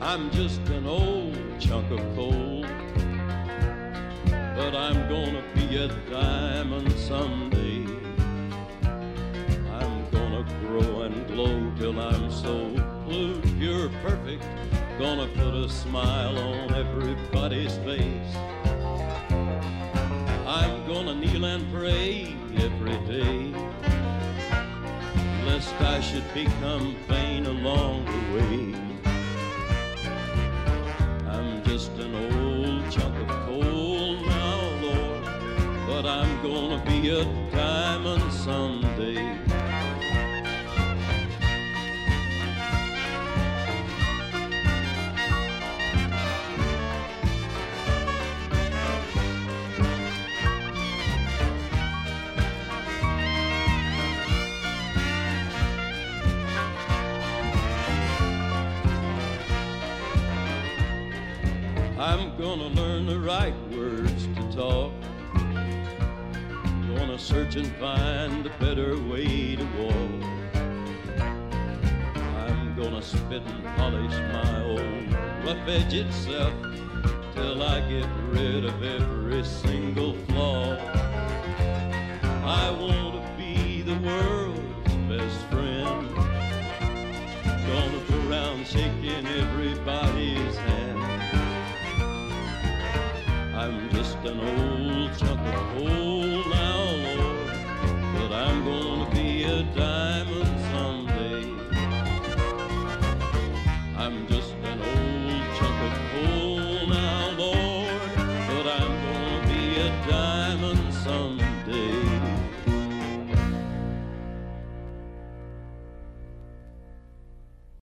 I'm just an old chunk of coal, but I'm gonna be a diamond someday. I'm gonna grow and glow till I'm so blue, pure, perfect, gonna put a smile on everybody's face. I'm gonna kneel and pray every day, lest I should become vain along the way. I'm just an old chunk of coal now, Lord, but I'm gonna be a diamond someday. I'm gonna learn the right words to talk, gonna search and find a better way to walk. I'm gonna spit and polish my old rough-edged self till I get rid of every single flaw. I want to be the world's best friend, gonna go around shaking everybody's hand. I'm just an old chunk of coal